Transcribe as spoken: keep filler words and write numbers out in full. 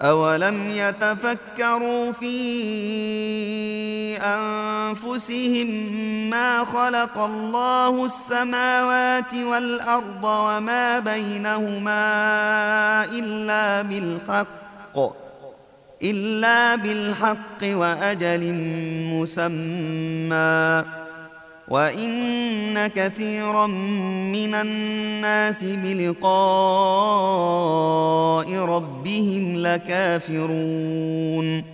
أولم يتفكروا في أنفسهم ما خلق الله السماوات والأرض وما بينهما إلا بالحق إلا بالحق وأجل مسمى وإن كثيرا من الناس بلقاء ربهم لكافرون